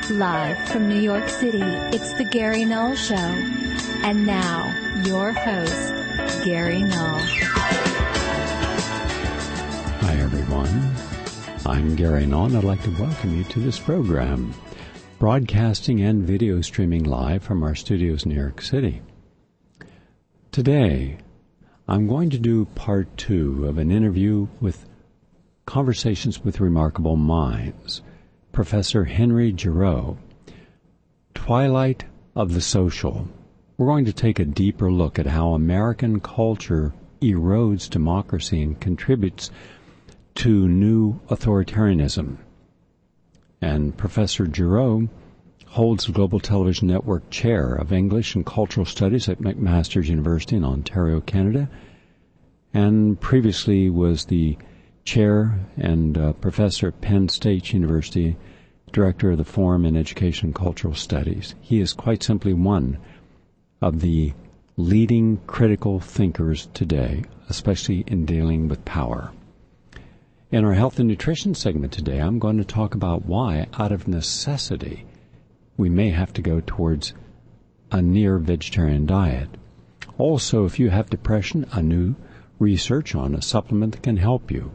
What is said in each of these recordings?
Live from New York City, it's the Gary Null Show. And now, your host, Gary Null. Hi, everyone. I'm Gary Null, and I'd like to welcome you to this program, broadcasting and video streaming live from our studios in New York City. Today, I'm going to do part 2 of an interview with Conversations with Remarkable Minds, Professor Henry Giroux, Twilight of the Social. We're going to take a deeper look at how American culture erodes democracy and contributes to new authoritarianism. And Professor Giroux holds the Global Television Network Chair of English and Cultural Studies at McMaster University in Ontario, Canada, and previously was the Chair and Professor at Penn State University, Director of the Forum in Education and Cultural Studies. He is quite simply one of the leading critical thinkers today, especially in dealing with power. In our health and nutrition segment today, I'm going to talk about why, out of necessity, we may have to go towards a near vegetarian diet. Also, if you have depression, a new research on a supplement that can help you.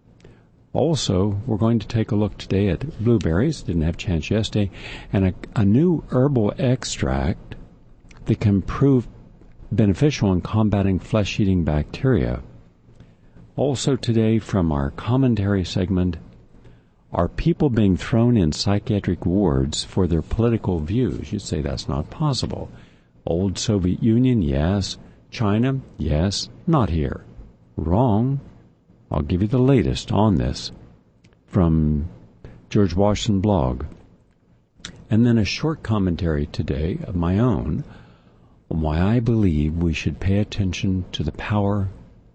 Also, we're going to take a look today at blueberries, didn't have a chance yesterday, and a new herbal extract that can prove beneficial in combating flesh-eating bacteria. Also today, from our commentary segment, are people being thrown in psychiatric wards for their political views? You'd say that's not possible. Old Soviet Union, yes. China, yes. Not here. Wrong. I'll give you the latest on this from George Washington blog. And then a short commentary today of my own on why I believe we should pay attention to the power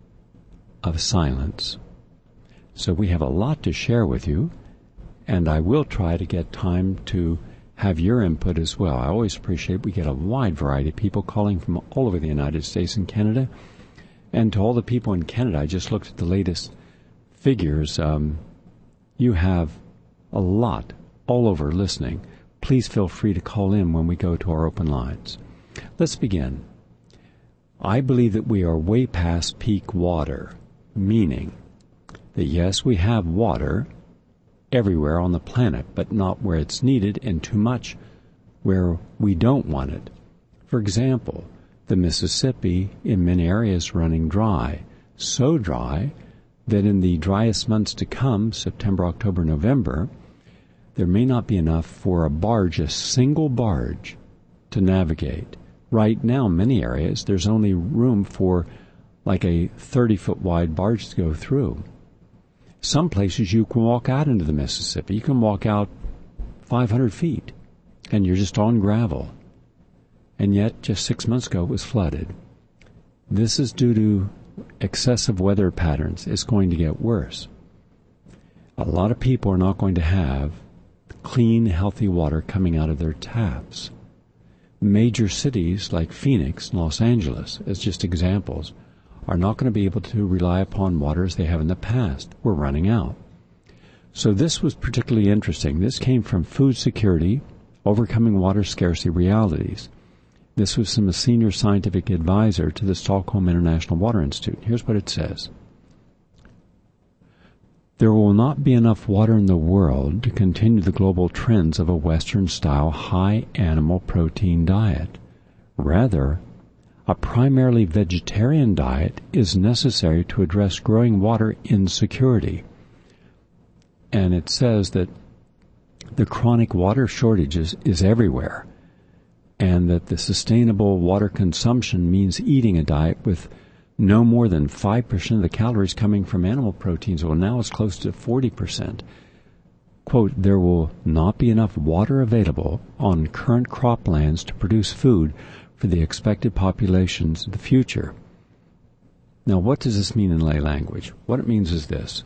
of silence. So we have a lot to share with you, and I will try to get time to have your input as well. I always appreciate we get a wide variety of people calling from all over the United States and Canada. And to all the people in Canada, I just looked at the latest figures. You have a lot all over listening. Please feel free to call in when we go to our open lines. Let's begin. I believe that we are way past peak water, meaning that yes, we have water everywhere on the planet, but not where it's needed, and too much where we don't want it. For example, the Mississippi in many areas running dry, so dry that in the driest months to come, September, October, November, there may not be enough for a barge, a single barge, to navigate. Right now, in many areas, there's only room for like a 30-foot wide barge to go through. Some places you can walk out into the Mississippi. You can walk out 500 feet, and you're just on gravel. And yet, just 6 months ago, it was flooded. This is due to excessive weather patterns. It's going to get worse. A lot of people are not going to have clean, healthy water coming out of their taps. Major cities like Phoenix and Los Angeles, as just examples, are not going to be able to rely upon water as they have in the past. We're running out. So this was particularly interesting. This came from Food Security, Overcoming Water Scarcity Realities. This was from a senior scientific advisor to the Stockholm International Water Institute. Here's what it says. There will not be enough water in the world to continue the global trends of a Western-style high animal protein diet. Rather, a primarily vegetarian diet is necessary to address growing water insecurity. And it says that the chronic water shortages is everywhere, and that the sustainable water consumption means eating a diet with no more than 5% of the calories coming from animal proteins. Well, now it's close to 40%. Quote, there will not be enough water available on current croplands to produce food for the expected populations of the future. Now, what does this mean in lay language? What it means is this.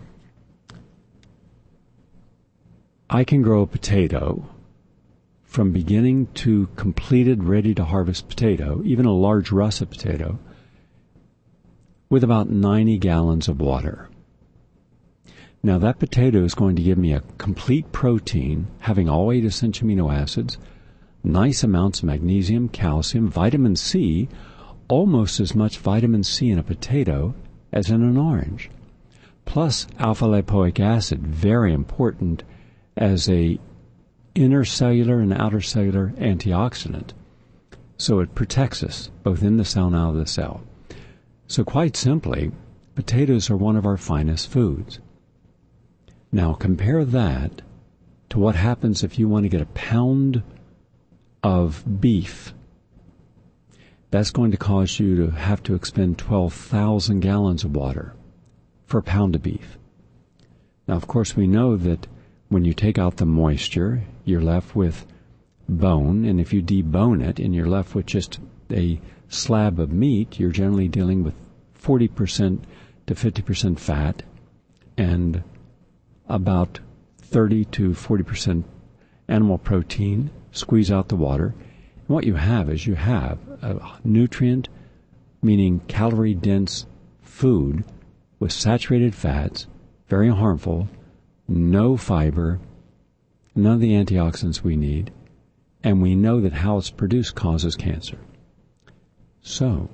I can grow a potato from beginning to completed, ready-to-harvest potato, even a large russet potato, with about 90 gallons of water. Now that potato is going to give me a complete protein, having all 8 essential amino acids, nice amounts of magnesium, calcium, vitamin C, almost as much vitamin C in a potato as in an orange, plus alpha-lipoic acid, very important as a intercellular and outer cellular antioxidant. So it protects us both in the cell and out of the cell. So quite simply, potatoes are one of our finest foods. Now compare that to what happens if you want to get a pound of beef. That's going to cause you to have to expend 12,000 gallons of water for a pound of beef. Now, of course, we know that when you take out the moisture, you're left with bone, and if you debone it and you're left with just a slab of meat, you're generally dealing with 40% to 50% fat and about 30 to 40% animal protein. Squeeze out the water. And what you have is you have a nutrient, meaning calorie-dense food with saturated fats, very harmful, no fiber, none of the antioxidants we need, and we know that how it's produced causes cancer. So,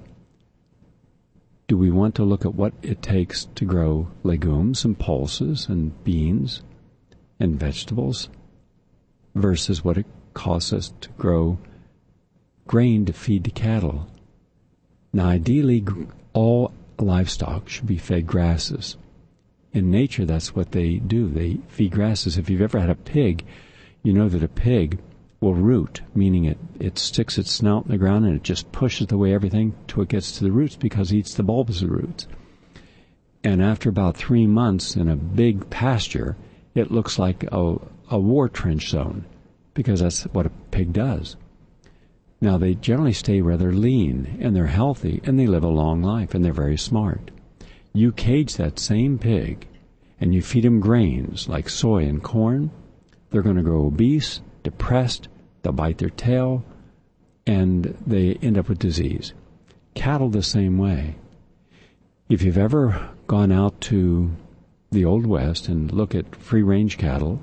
do we want to look at what it takes to grow legumes and pulses and beans and vegetables versus what it costs us to grow grain to feed the cattle? Now, ideally, all livestock should be fed grasses. In nature, that's what they do. They feed grasses. If you've ever had a pig, you know that a pig will root, meaning it sticks its snout in the ground and it just pushes away everything till it gets to the roots because it eats the bulbous roots. And after about 3 months in a big pasture, it looks like a war trench zone because that's what a pig does. Now, they generally stay rather lean, and they're healthy, and they live a long life, and they're very smart. You cage that same pig, and you feed them grains like soy and corn, they're going to grow obese, depressed, they'll bite their tail, and they end up with disease. Cattle the same way. If you've ever gone out to the Old West and look at free-range cattle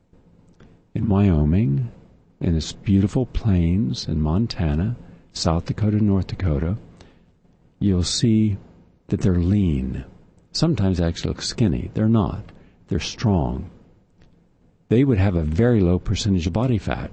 in Wyoming, in its beautiful plains in Montana, South Dakota, North Dakota, you'll see that they're lean. Sometimes they actually look skinny. They're not. They're strong. They would have a very low percentage of body fat.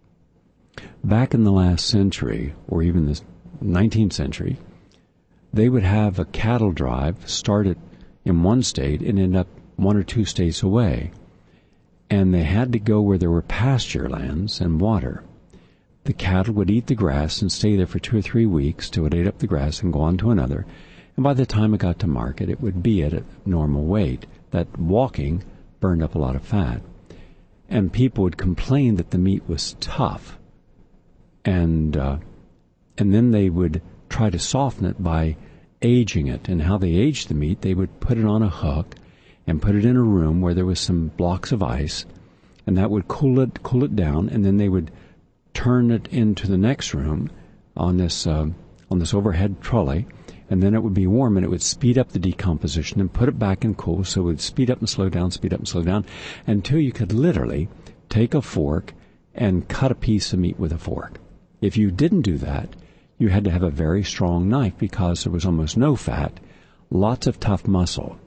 Back in the last century, or even the 19th century, they would have a cattle drive started in one state and end up 1 or 2 states away. And they had to go where there were pasture lands and water. The cattle would eat the grass and stay there for 2 or 3 weeks till it ate up the grass and go on to another. And by the time it got to market, it would be at a normal weight. That walking burned up a lot of fat. And people would complain that the meat was tough. And then they would try to soften it by aging it. And how they aged the meat, they would put it on a hook and put it in a room where there was some blocks of ice, and that would cool it down, and then they would turn it into the next room on this overhead trolley, and then it would be warm, and it would speed up the decomposition and put it back in cool, so it would speed up and slow down, until you could literally take a fork and cut a piece of meat with a fork. If you didn't do that, you had to have a very strong knife because there was almost no fat, lots of tough muscle.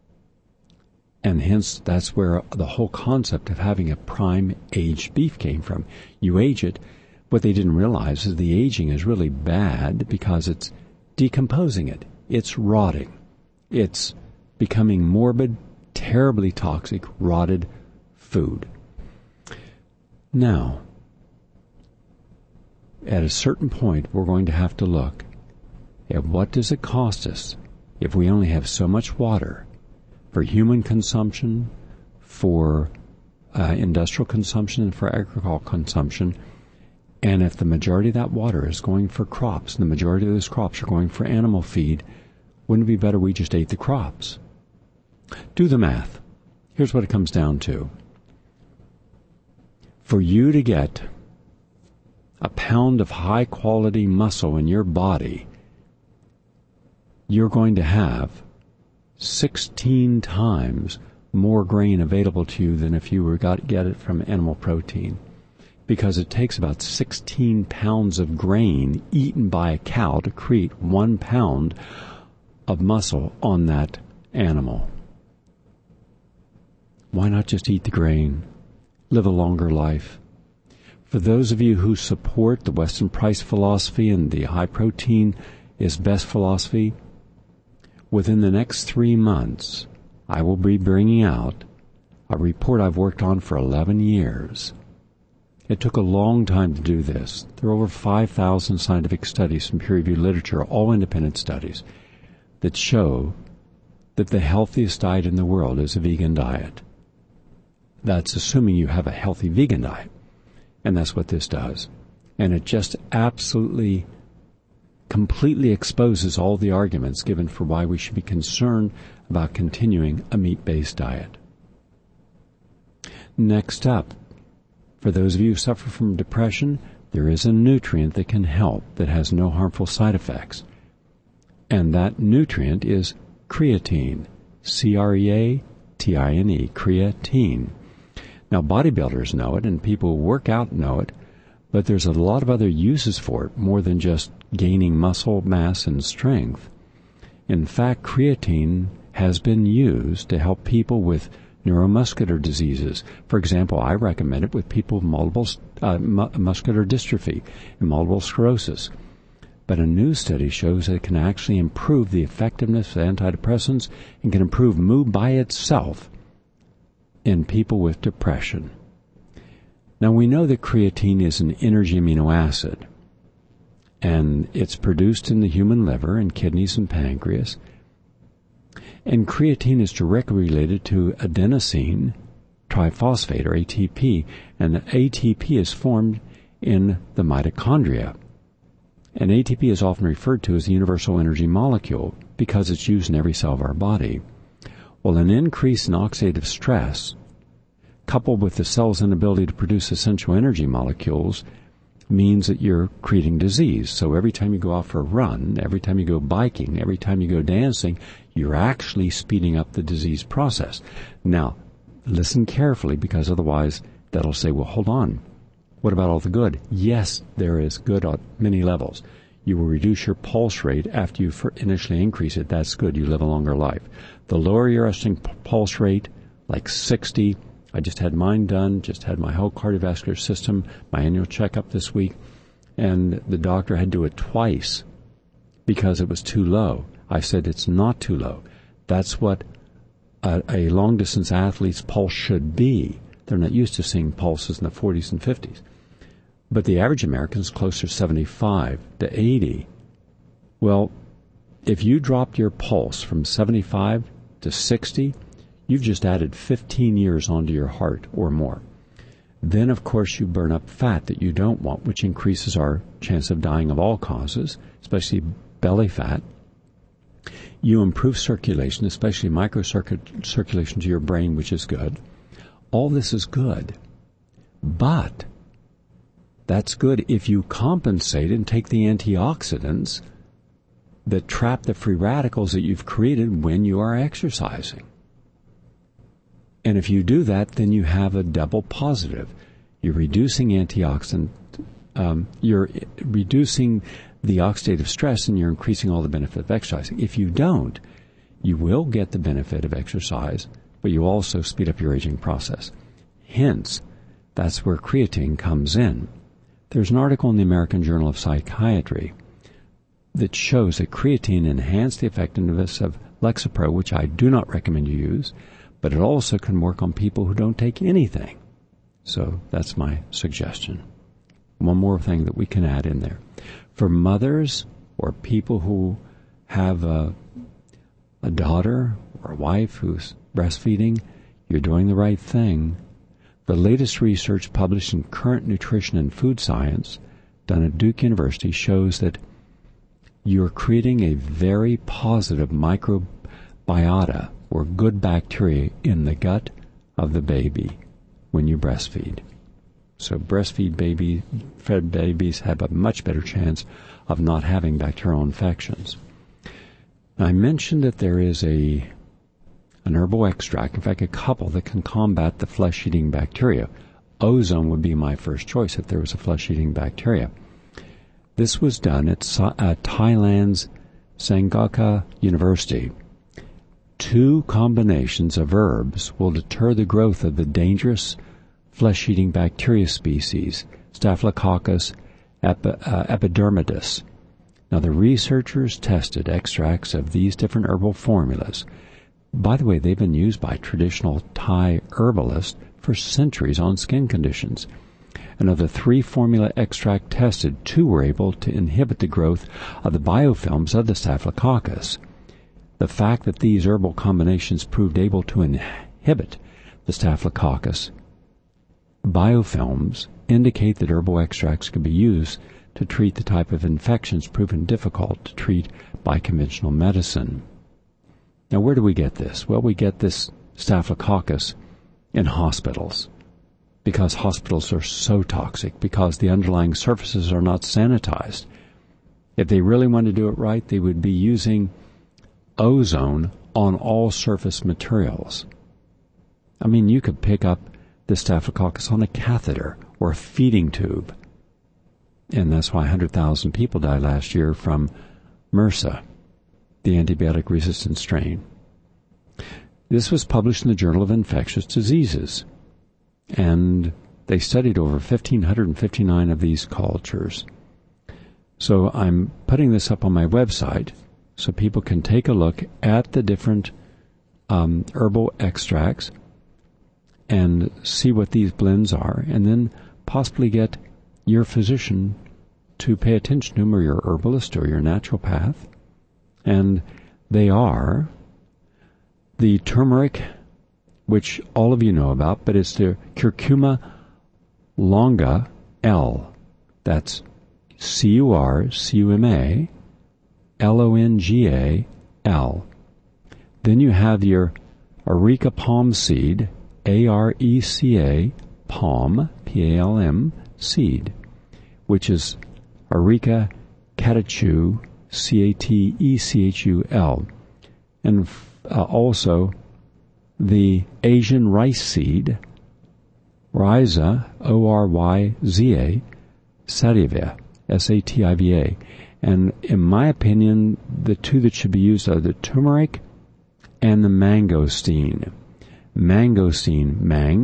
And hence, that's where the whole concept of having a prime aged beef came from. You age it. What they didn't realize is the aging is really bad because it's decomposing it. It's rotting. It's becoming morbid, terribly toxic, rotted food. Now, at a certain point, we're going to have to look at what does it cost us if we only have so much water for human consumption, for industrial consumption, and for agricultural consumption. And if the majority of that water is going for crops, and the majority of those crops are going for animal feed, wouldn't it be better we just ate the crops? Do the math. Here's what it comes down to. For you to get a pound of high-quality muscle in your body, you're going to have 16 times more grain available to you than if you were to get it from animal protein, because it takes about 16 pounds of grain eaten by a cow to create 1 pound of muscle on that animal. Why not just eat the grain? Live a longer life. For those of you who support the Weston Price philosophy and the high protein is best philosophy, within the next 3 months, I will be bringing out a report I've worked on for 11 years. It took a long time to do this. There are over 5,000 scientific studies from peer-reviewed literature, all independent studies, that show that the healthiest diet in the world is a vegan diet. That's assuming you have a healthy vegan diet. And that's what this does. And it just absolutely, completely exposes all the arguments given for why we should be concerned about continuing a meat-based diet. Next up, for those of you who suffer from depression, there is a nutrient that can help that has no harmful side effects. And that nutrient is creatine. C-R-E-A-T-I-N-E, creatine. Now, bodybuilders know it, and people who work out know it, but there's a lot of other uses for it, more than just gaining muscle mass and strength. In fact, creatine has been used to help people with neuromuscular diseases. For example, I recommend it with people with multiple muscular dystrophy and multiple sclerosis. But a new study shows that it can actually improve the effectiveness of antidepressants and can improve mood by itself in people with depression. Now, we know that creatine is an energy amino acid, and it's produced in the human liver and kidneys and pancreas. And creatine is directly related to adenosine triphosphate, or ATP, and the ATP is formed in the mitochondria. And ATP is often referred to as the universal energy molecule because it's used in every cell of our body. Well, an increase in oxidative stress, coupled with the cell's inability to produce essential energy molecules, means that you're creating disease. So every time you go out for a run, every time you go biking, every time you go dancing, you're actually speeding up the disease process. Now, listen carefully, because otherwise that'll say, well, hold on. What about all the good? Yes, there is good on many levels. You will reduce your pulse rate after you initially increase it. That's good. You live a longer life. The lower your resting pulse rate, like 60, I just had mine done, just had my whole cardiovascular system, my annual checkup this week, and the doctor had to do it twice because it was too low. I said it's not too low. That's what a long-distance athlete's pulse should be. They're not used to seeing pulses in the 40s and 50s. But the average American is closer to 75 to 80. Well, if you dropped your pulse from 75 to 60, you've just added 15 years onto your heart or more. Then, of course, you burn up fat that you don't want, which increases our chance of dying of all causes, especially belly fat. You improve circulation, especially microcirculation to your brain, which is good. All this is good. But that's good if you compensate and take the antioxidants that trap the free radicals that you've created when you are exercising. And if you do that, then you have a double positive. You're reducing you're reducing the oxidative stress, and you're increasing all the benefit of exercising. If you don't, you will get the benefit of exercise, but you also speed up your aging process. Hence, that's where creatine comes in. There's an article in the American Journal of Psychiatry that shows that creatine enhanced the effectiveness of Lexapro, which I do not recommend you use, but it also can work on people who don't take anything. So that's my suggestion. One more thing that we can add in there. For mothers or people who have a daughter or a wife who's breastfeeding, you're doing the right thing. The latest research published in Current Nutrition and Food Science, done at Duke University, shows that you're creating a very positive microbiota, or good bacteria, in the gut of the baby when you breastfeed. So fed babies have a much better chance of not having bacterial infections. I mentioned that there is a an herbal extract, in fact a couple, that can combat the flesh-eating bacteria. Ozone would be my first choice if there was a flesh-eating bacteria. This was done at Thailand's Sangaka University. 2 combinations of herbs will deter the growth of the dangerous flesh-eating bacteria species, Staphylococcus epidermidis. Now, the researchers tested extracts of these different herbal formulas. By the way, they've been used by traditional Thai herbalists for centuries on skin conditions. And of the 3 formula extract tested, 2 were able to inhibit the growth of the biofilms of the Staphylococcus. The fact that these herbal combinations proved able to inhibit the Staphylococcus biofilms indicate that herbal extracts can be used to treat the type of infections proven difficult to treat by conventional medicine. Now, where do we get this? Well, we get this Staphylococcus in hospitals, because hospitals are so toxic, because the underlying surfaces are not sanitized. If they really want to do it right, they would be using ozone on all surface materials. I mean, you could pick up the Staphylococcus on a catheter or a feeding tube. And that's why 100,000 people died last year from MRSA, the antibiotic-resistant strain. This was published in the Journal of Infectious Diseases, and they studied over 1,559 of these cultures. So I'm putting this up on my website so people can take a look at the different herbal extracts and see what these blends are, and then possibly get your physician to pay attention to them, or your herbalist or your naturopath. And they are the turmeric, which all of you know about, but it's the Curcuma longa L. That's Curcuma longa L. Then you have your Areca palm seed, Areca palm, Palm seed, which is Areca catechu, Catechul, and also the Asian rice seed, Rhiza, Oryza sativa, Sativa. And in my opinion, the 2 that should be used are the turmeric and the mangosteen. Mangosteen,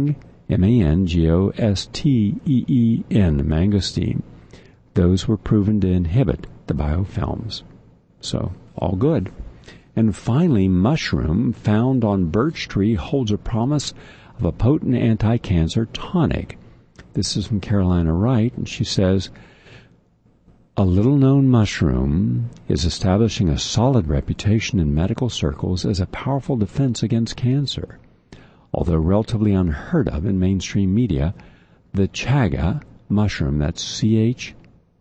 Mangosteen, mangosteen. Those were proven to inhibit the biofilms. So, all good. And finally, mushroom found on birch tree holds a promise of a potent anti-cancer tonic. This is from Carolina Wright, and she says, a little-known mushroom is establishing a solid reputation in medical circles as a powerful defense against cancer. Although relatively unheard of in mainstream media, the chaga mushroom, that's Chaga,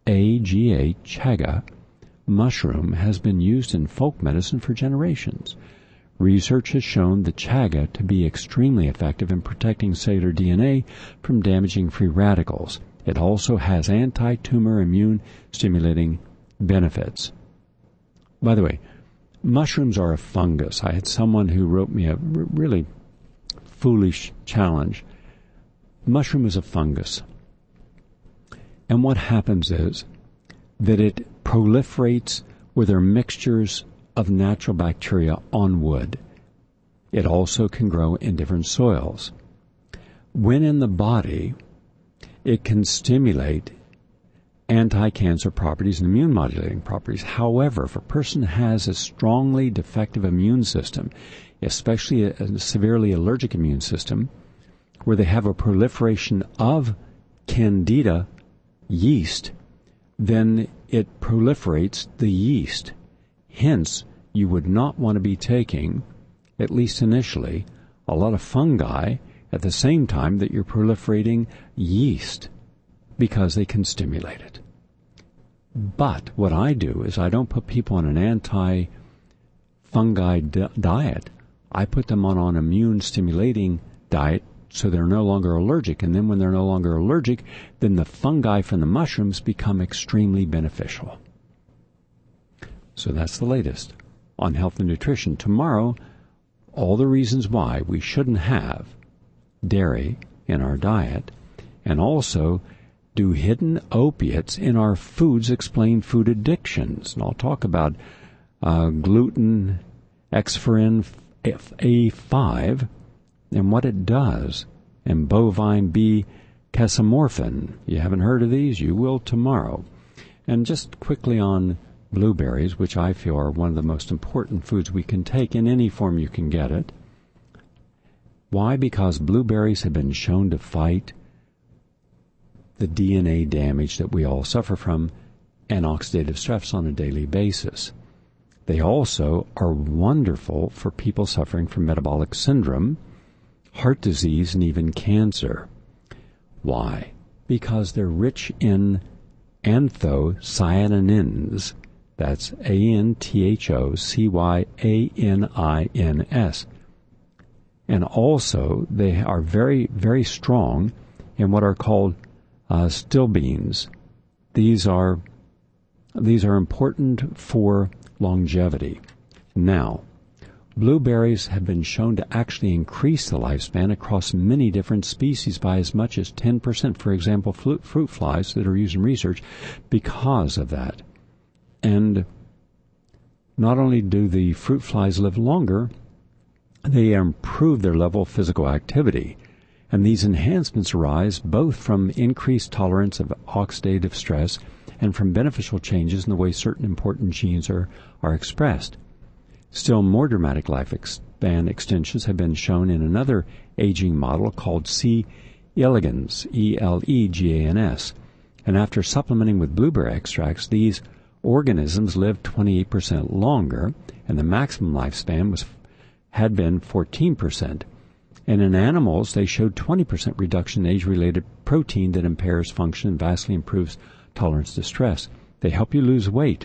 chaga mushroom, has been used in folk medicine for generations. Research has shown the chaga to be extremely effective in protecting cellular DNA from damaging free radicals. It also has anti-tumor immune stimulating benefits. By the way, mushrooms are a fungus. I had someone who wrote me a really foolish challenge. Mushroom is a fungus. And what happens is that it proliferates with their mixtures of natural bacteria on wood. It also can grow in different soils. When in the body, it can stimulate anti-cancer properties and immune modulating properties. However, if a person has a strongly defective immune system, especially a severely allergic immune system, where they have a proliferation of candida yeast, then it proliferates the yeast. Hence, you would not want to be taking, at least initially, a lot of fungi at the same time that you're proliferating yeast, because they can stimulate it. But what I do is I don't put people on an anti-fungi diet. I put them on an immune-stimulating diet so they're no longer allergic. And then when they're no longer allergic, then the fungi from the mushrooms become extremely beneficial. So that's the latest on health and nutrition. Tomorrow, all the reasons why we shouldn't have dairy in our diet, and also do hidden opiates in our foods explain food addictions. And I'll talk about gluten, Exferin A5, and what it does, and bovine B casomorphin. You haven't heard of these? You will tomorrow. And just quickly on blueberries, which I feel are one of the most important foods we can take in any form you can get it. Why? Because blueberries have been shown to fight the DNA damage that we all suffer from and oxidative stress on a daily basis. They also are wonderful for people suffering from metabolic syndrome, heart disease, and even cancer. Why? Because they're rich in anthocyanins. That's anthocyanins. And also, they are very, very strong in what are called stilbenes. These are important for longevity. Now, blueberries have been shown to actually increase the lifespan across many different species by as much as 10%. For example, fruit flies that are used in research because of that. And not only do the fruit flies live longer, they improve their level of physical activity. And these enhancements arise both from increased tolerance of oxidative stress and from beneficial changes in the way certain important genes are expressed. Still more dramatic lifespan extensions have been shown in another aging model called C. elegans, E-L-E-G-A-N-S. And after supplementing with blueberry extracts, these organisms lived 28% longer, and the maximum lifespan had been 14%. And in animals, they showed 20% reduction in age-related protein that impairs function and vastly improves tolerance to stress. They help you lose weight.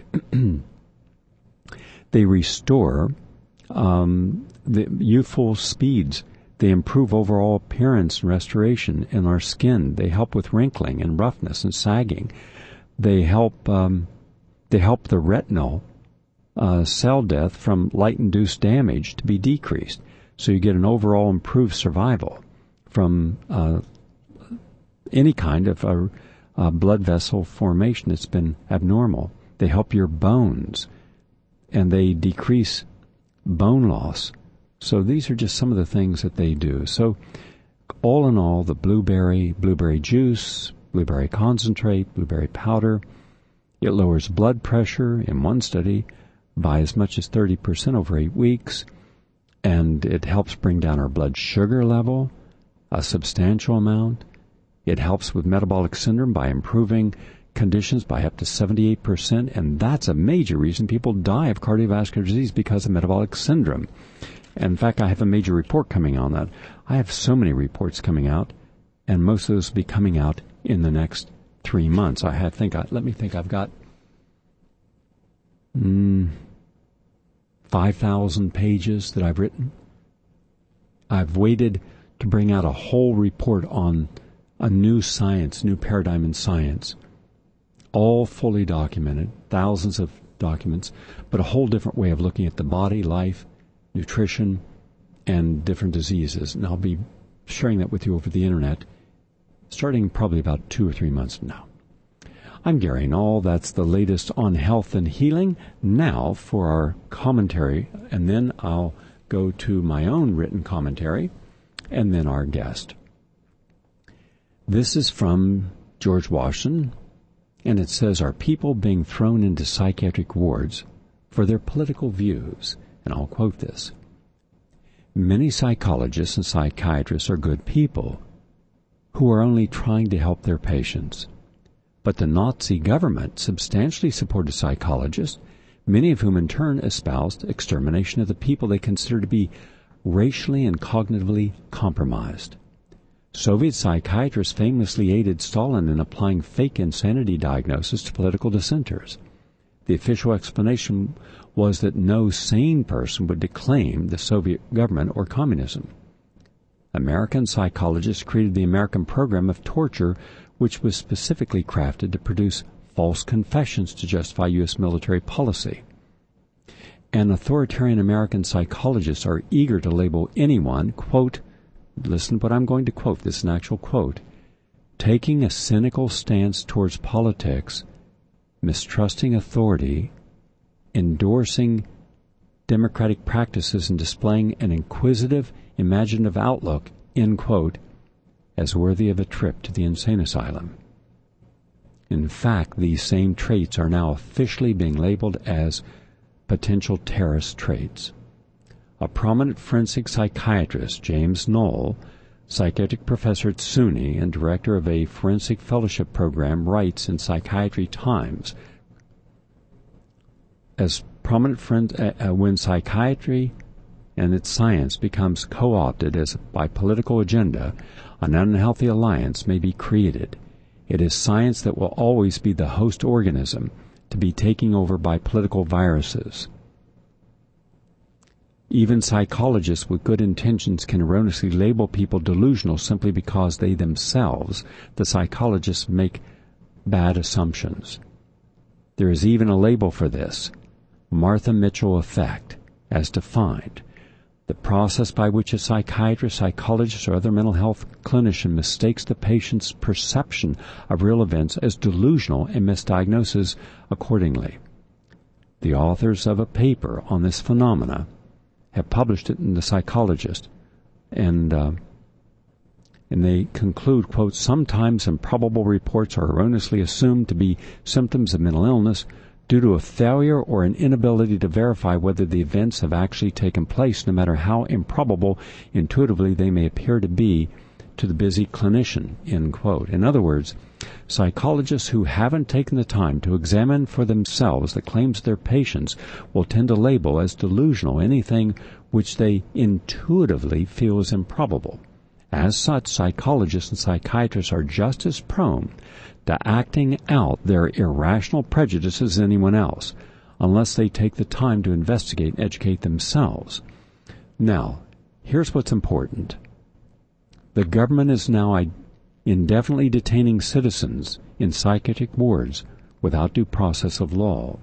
They restore the youthful speeds. They improve overall appearance and restoration in our skin. They help with wrinkling and roughness and sagging. They help the retinal cell death from light-induced damage to be decreased. So you get an overall improved survival from any kind of blood vessel formation that's been abnormal. They help your bones, and they decrease bone loss. So these are just some of the things that they do. So all in all, the blueberry juice, blueberry concentrate, blueberry powder, it lowers blood pressure in one study by as much as 30% over 8 weeks, and it helps bring down our blood sugar level a substantial amount. It helps with metabolic syndrome by improving conditions by up to 78%, and that's a major reason people die of cardiovascular disease because of metabolic syndrome. And in fact, I have a major report coming on that. I have so many reports coming out, and most of those will be coming out in the next 3 months. I've got 5,000 pages that I've written. I've waited to bring out a whole report on a new science, new paradigm in science, all fully documented, thousands of documents, but a whole different way of looking at the body, life, nutrition, and different diseases. And I'll be sharing that with you over the internet starting probably about 2 or 3 months from now. I'm Gary Null. That's the latest on health and healing. Now for our commentary, and then I'll go to my own written commentary, and then our guest. This is from George Washington, and it says, "Are people being thrown into psychiatric wards for their political views?" And I'll quote this. "Many psychologists and psychiatrists are good people who are only trying to help their patients. But the Nazi government substantially supported psychologists, many of whom in turn espoused extermination of the people they considered to be racially and cognitively compromised. Soviet psychiatrists famously aided Stalin in applying fake insanity diagnoses to political dissenters. The official explanation was that no sane person would declaim the Soviet government or communism. American psychologists created the American program of torture, which was specifically crafted to produce false confessions to justify U.S. military policy. and authoritarian American psychologists are eager to label anyone, quote, listen to what I'm going to quote, this is an actual quote, taking a cynical stance towards politics, mistrusting authority, endorsing democratic practices, and displaying an inquisitive, imaginative outlook, end quote, as worthy of a trip to the insane asylum. In fact, these same traits are now officially being labeled as potential terrorist traits. A prominent forensic psychiatrist, James Knoll, psychiatric professor at SUNY and director of a forensic fellowship program, writes in Psychiatry Times, as prominent when psychiatry and its science becomes co-opted by political agenda, an unhealthy alliance may be created. It is science that will always be the host organism to be taken over by political viruses. Even psychologists with good intentions can erroneously label people delusional simply because they themselves, the psychologists, make bad assumptions. There is even a label for this, Martha Mitchell effect, as defined. The process by which a psychiatrist, psychologist, or other mental health clinician mistakes the patient's perception of real events as delusional and misdiagnoses accordingly. The authors of a paper on this phenomena have published it in The Psychologist, and they conclude, quote, sometimes improbable reports are erroneously assumed to be symptoms of mental illness due to a failure or an inability to verify whether the events have actually taken place, no matter how improbable intuitively they may appear to be to the busy clinician, end quote. In other words, psychologists who haven't taken the time to examine for themselves the claims of their patients will tend to label as delusional anything which they intuitively feel is improbable. As such, psychologists and psychiatrists are just as prone to acting out their irrational prejudices as anyone else, unless they take the time to investigate and educate themselves. Now, here's what's important. The government is now indefinitely detaining citizens in psychiatric wards without due process of law.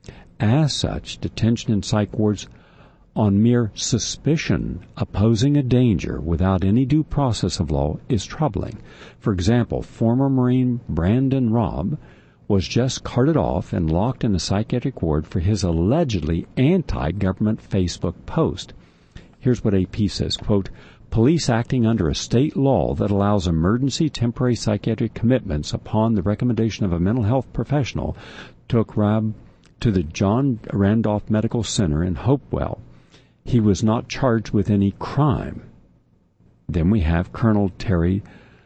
As such, detention in psych wards on mere suspicion of posing a danger without any due process of law is troubling. For example, former Marine Brandon Robb was just carted off and locked in a psychiatric ward for his allegedly anti-government Facebook post. Here's what AP says, quote, police acting under a state law that allows emergency temporary psychiatric commitments upon the recommendation of a mental health professional took Robb to the John Randolph Medical Center in Hopewell. He was not charged with any crime. Then we have Colonel Terry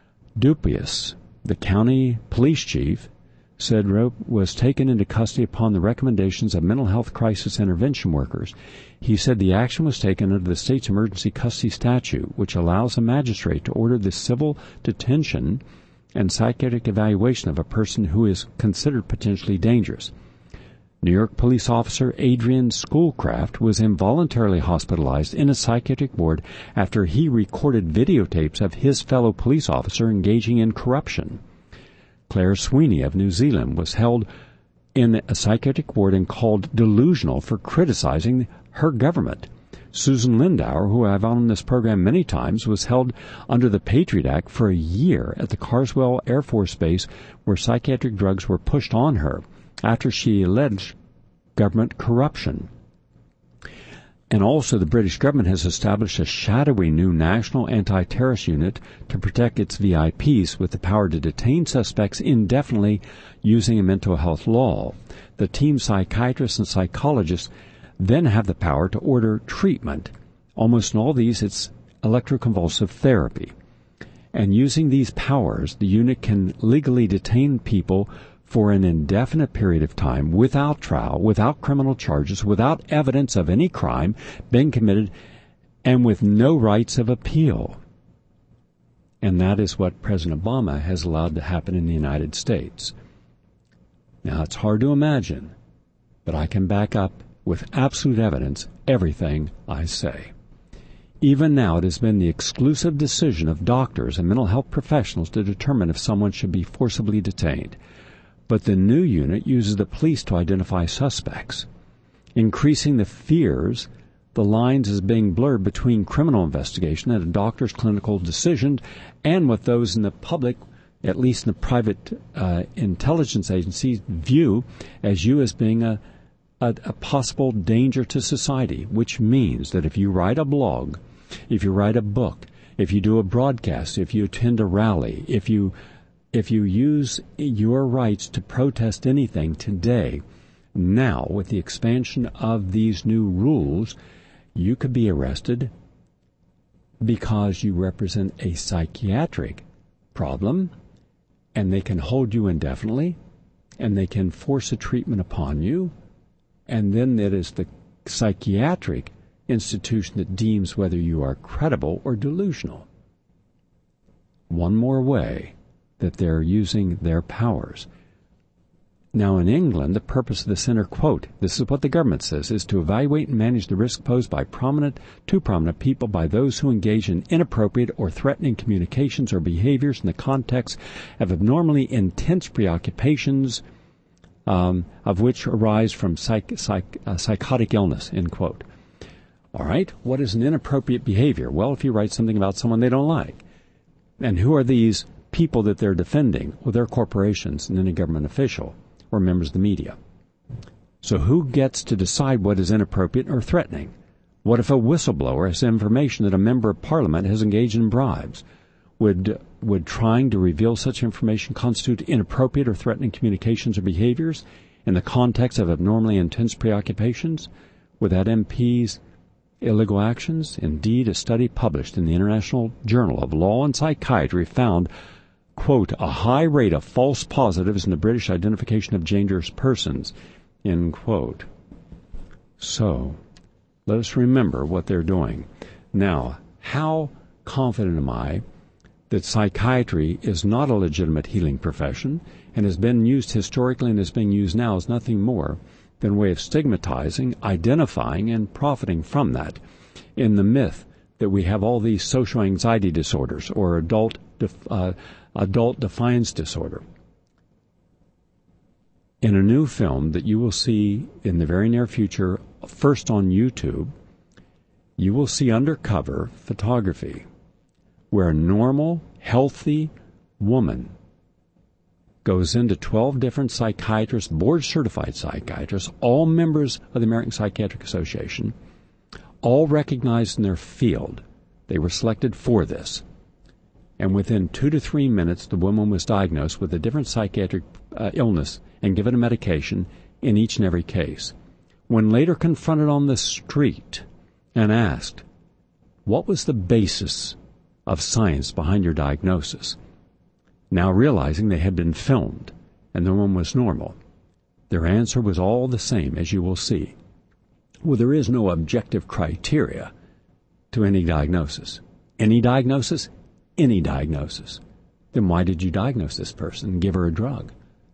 Dupuis, the county police chief, said Robb was taken into custody upon the recommendations of mental health crisis intervention workers. He said the action was taken under the state's emergency custody statute, which allows a magistrate to order the civil detention and psychiatric evaluation of a person who is considered potentially dangerous. New York police officer Adrian Schoolcraft was involuntarily hospitalized in a psychiatric ward after he recorded videotapes of his fellow police officer engaging in corruption. Claire Sweeney of New Zealand was held in a psychiatric ward and called delusional for criticizing her government. Susan Lindauer, who I've on this program many times, was held under the Patriot Act for a year at the Carswell Air Force Base where psychiatric drugs were pushed on her after she alleged government corruption. And also the British government has established a shadowy new national anti-terrorist unit to protect its VIPs with the power to detain suspects indefinitely using a mental health law. The team psychiatrists and psychologists then have the power to order treatment. Almost in all these, it's electroconvulsive therapy. And using these powers, the unit can legally detain people for an indefinite period of time without trial, without criminal charges, without evidence of any crime being committed, and with no rights of appeal. And that is what President Obama has allowed to happen in the United States. Now, it's hard to imagine, but I can back up with absolute evidence everything I say. Even now, it has been the exclusive decision of doctors and mental health professionals to determine if someone should be forcibly detained. But the new unit uses the police to identify suspects. increasing the fears. The lines is being blurred between criminal investigation and a doctor's clinical decision and what those in the public, at least in the private intelligence agencies, view as you as being a possible danger to society, which means that if you write a blog, if you write a book, if you do a broadcast, if you attend a rally, if you use your rights to protest anything today, now with the expansion of these new rules, you could be arrested because you represent a psychiatric problem, and they can hold you indefinitely, and they can force a treatment upon you, and then it is the psychiatric institution that deems whether you are credible or delusional. One more way that they're using their powers. Now, in England, the purpose of the center, quote, this is what the government says, is to evaluate and manage the risk posed by prominent people by those who engage in inappropriate or threatening communications or behaviors in the context of abnormally intense preoccupations of which arise from psychotic illness, end quote. All right, what is an inappropriate behavior? Well, if you write something about someone they don't like. And who are these people that they're defending? Well, they're corporations and any government official or members of the media. So who gets to decide what is inappropriate or threatening? What if a whistleblower has information that a member of parliament has engaged in bribes? Would trying to reveal such information constitute inappropriate or threatening communications or behaviors in the context of abnormally intense preoccupations with that MP's illegal actions? Indeed, a study published in the International Journal of Law and Psychiatry found, quote, a high rate of false positives in the British identification of dangerous persons, end quote. So, let us remember what they're doing. Now, how confident am I that psychiatry is not a legitimate healing profession and has been used historically and is being used now as nothing more than a way of stigmatizing, identifying, and profiting from that in the myth that we have all these social anxiety disorders or adult defiance disorder. In a new film that you will see in the very near future, first on YouTube, you will see undercover photography where a normal, healthy woman goes into 12 different psychiatrists, board-certified psychiatrists, all members of the American Psychiatric Association, all recognized in their field. They were selected for this. And within 2 to 3 minutes, the woman was diagnosed with a different psychiatric illness and given a medication in each and every case. When later confronted on the street and asked, what was the basis of science behind your diagnosis? Now realizing they had been filmed and the woman was normal, their answer was all the same, as you will see. Well, there is no objective criteria to any diagnosis. Any diagnosis? Any diagnosis. Then why did you diagnose this person and give her a drug?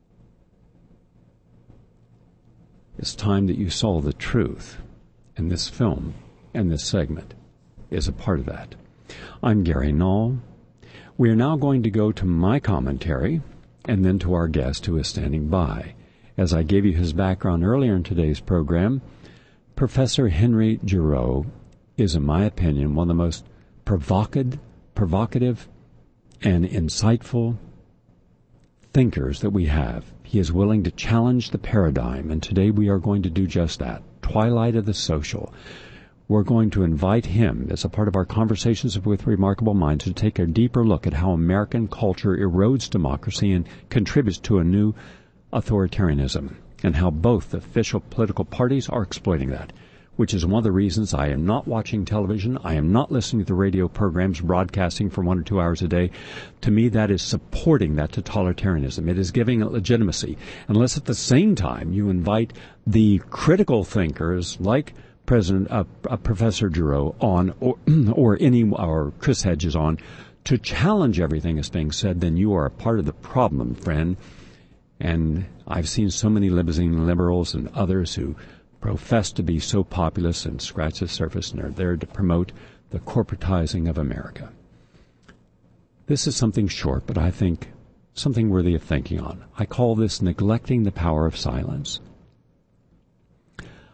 It's time that you saw the truth, and this film and this segment is a part of that. I'm Gary Null. We are now going to go to my commentary and then to our guest who is standing by. As I gave you his background earlier in today's program, Professor Henry Giroux is, in my opinion, one of the most provocative and insightful thinkers that we have. He is willing to challenge the paradigm, and today we are going to do just that. Twilight of the Social. We're going to invite him, as a part of our Conversations with Remarkable Minds, to take a deeper look at how American culture erodes democracy and contributes to a new authoritarianism, and how both the official political parties are exploiting that, which is one of the reasons I am not watching television. I am not listening to the radio programs broadcasting for 1 or 2 hours a day. To me, that is supporting that totalitarianism. It is giving it legitimacy. Unless at the same time you invite the critical thinkers like Professor Giroux on, or Chris Hedges on, to challenge everything that's being said, then you are a part of the problem, friend. And I've seen so many limousine liberals and others who profess to be so populist and scratch the surface and are there to promote the corporatizing of America. This is something short, but I think something worthy of thinking on. I call this neglecting the power of silence.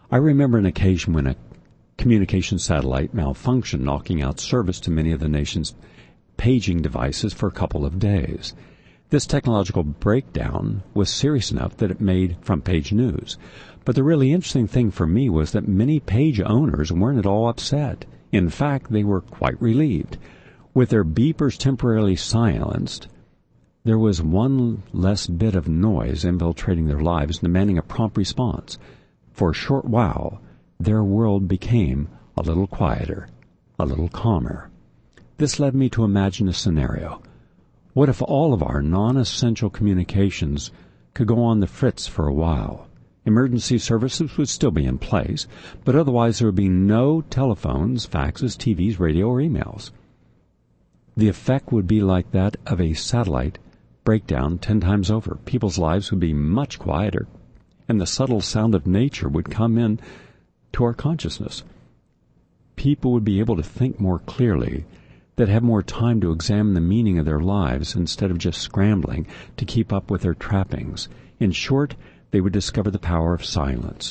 I remember an occasion when a communication satellite malfunctioned, knocking out service to many of the nation's paging devices for a couple of days. This technological breakdown was serious enough that it made front-page news. But the really interesting thing for me was that many page owners weren't at all upset. In fact, they were quite relieved. With their beepers temporarily silenced, there was one less bit of noise infiltrating their lives, demanding a prompt response. For a short while, their world became a little quieter, a little calmer. This led me to imagine a scenario. What if all of our non-essential communications could go on the fritz for a while? Emergency services would still be in place, but otherwise there would be no telephones, faxes, TVs, radio, or emails. The effect would be like that of a satellite breakdown 10 times over. People's lives would be much quieter, and the subtle sound of nature would come in to our consciousness. People would be able to think more clearly, that have more time to examine the meaning of their lives instead of just scrambling to keep up with their trappings. In short, they would discover the power of silence.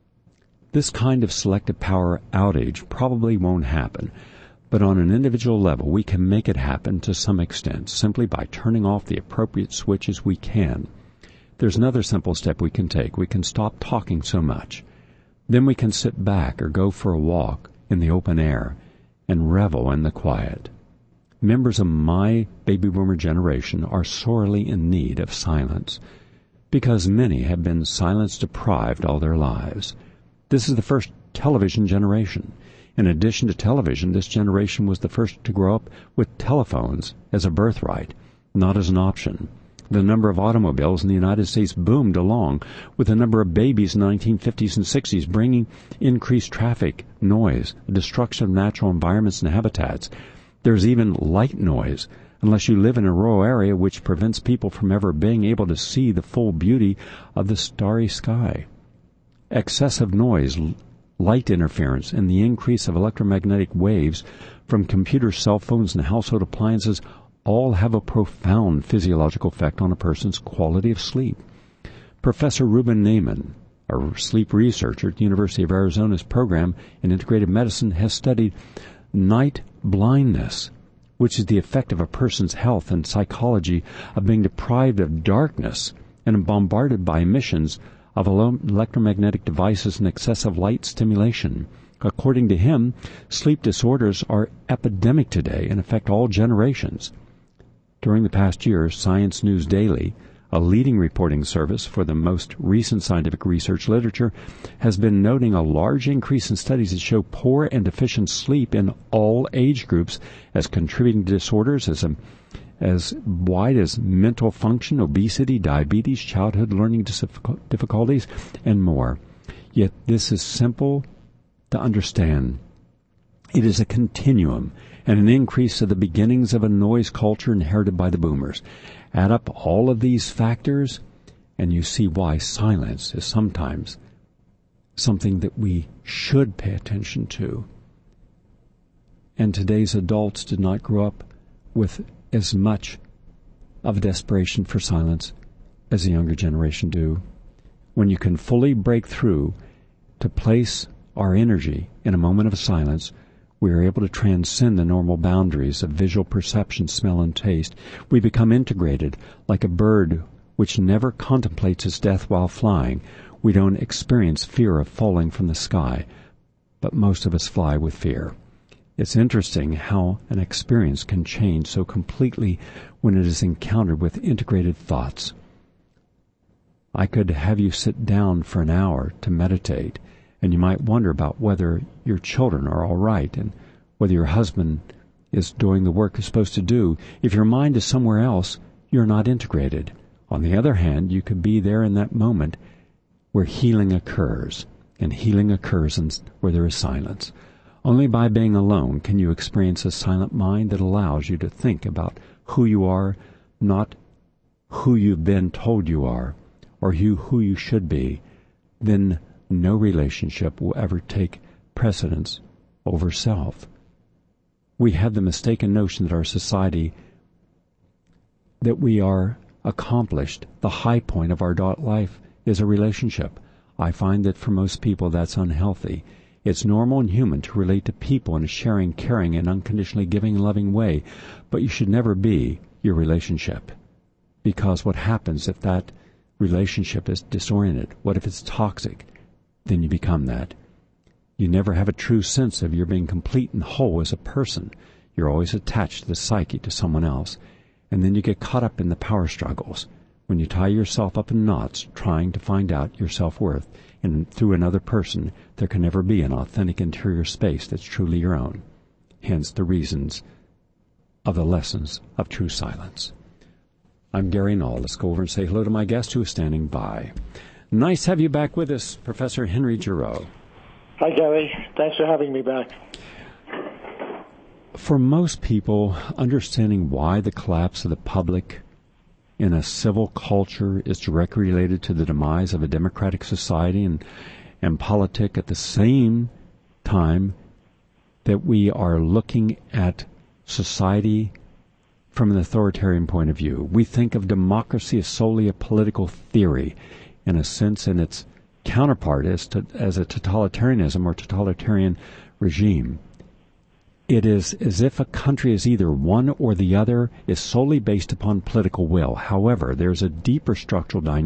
This kind of selective power outage probably won't happen, but on an individual level we can make it happen to some extent simply by turning off the appropriate switches we can. There's another simple step we can take. We can stop talking so much. Then we can sit back or go for a walk in the open air and revel in the quiet. Members of my baby boomer generation are sorely in need of silence because many have been silence deprived all their lives. This is the first television generation. In addition to television, this generation was the first to grow up with telephones as a birthright, not as an option. The number of automobiles in the United States boomed along with the number of babies in the 1950s and 60s, bringing increased traffic, noise, destruction of natural environments and habitats. There's even light noise, unless you live in a rural area, which prevents people from ever being able to see the full beauty of the starry sky. Excessive noise, light interference, and the increase of electromagnetic waves from computers, cell phones, and household appliances all have a profound physiological effect on a person's quality of sleep. Professor Ruben Naiman, a sleep researcher at the University of Arizona's program in integrative medicine, has studied night blindness, which is the effect of a person's health and psychology of being deprived of darkness and bombarded by emissions of electromagnetic devices and excessive light stimulation. According to him, sleep disorders are epidemic today and affect all generations. During the past year, Science News Daily, a leading reporting service for the most recent scientific research literature, has been noting a large increase in studies that show poor and deficient sleep in all age groups as contributing to disorders as wide as mental function, obesity, diabetes, childhood learning difficulties, and more. Yet this is simple to understand. It is a continuum and an increase of the beginnings of a noise culture inherited by the boomers. Add up all of these factors, and you see why silence is sometimes something that we should pay attention to. And today's adults did not grow up with as much of a desperation for silence as the younger generation do. When you can fully break through to place our energy in a moment of silence, we are able to transcend the normal boundaries of visual perception, smell, and taste. We become integrated like a bird which never contemplates its death while flying. We don't experience fear of falling from the sky, but most of us fly with fear. It's interesting how an experience can change so completely when it is encountered with integrated thoughts. I could have you sit down for an hour to meditate, and you might wonder about whether your children are all right and whether your husband is doing the work he's supposed to do. If your mind is somewhere else, you're not integrated. On the other hand, you could be there in that moment where healing occurs, and healing occurs where there is silence. Only by being alone can you experience a silent mind that allows you to think about who you are, not who you've been told you are, or who you should be. Then no relationship will ever take precedence over self. We have the mistaken notion that our society, that we are accomplished, the high point of our adult life is a relationship. I find that for most people that's unhealthy. It's normal and human to relate to people in a sharing, caring, and unconditionally giving and loving way, but you should never be your relationship. Because what happens if that relationship is disoriented? What if it's toxic? Then you become that. You never have a true sense of your being complete and whole as a person. You're always attached to the psyche, to someone else. And then you get caught up in the power struggles. When you tie yourself up in knots trying to find out your self-worth, and through another person, there can never be an authentic interior space that's truly your own. Hence the reasons of the lessons of true silence. I'm Gary Null. Let's go over and say hello to my guest who is standing by. Nice to have you back with us, Professor Henry Giroux. Hi, Gary. Thanks for having me back. For most people, understanding why the collapse of the public in a civil culture is directly related to the demise of a democratic society and politic at the same time that we are looking at society from an authoritarian point of view. We think of democracy as solely a political theory, in a sense, and its counterpart as a totalitarianism or totalitarian regime. It is as if a country is either one or the other, is solely based upon political will. However, there's a deeper structural dynamic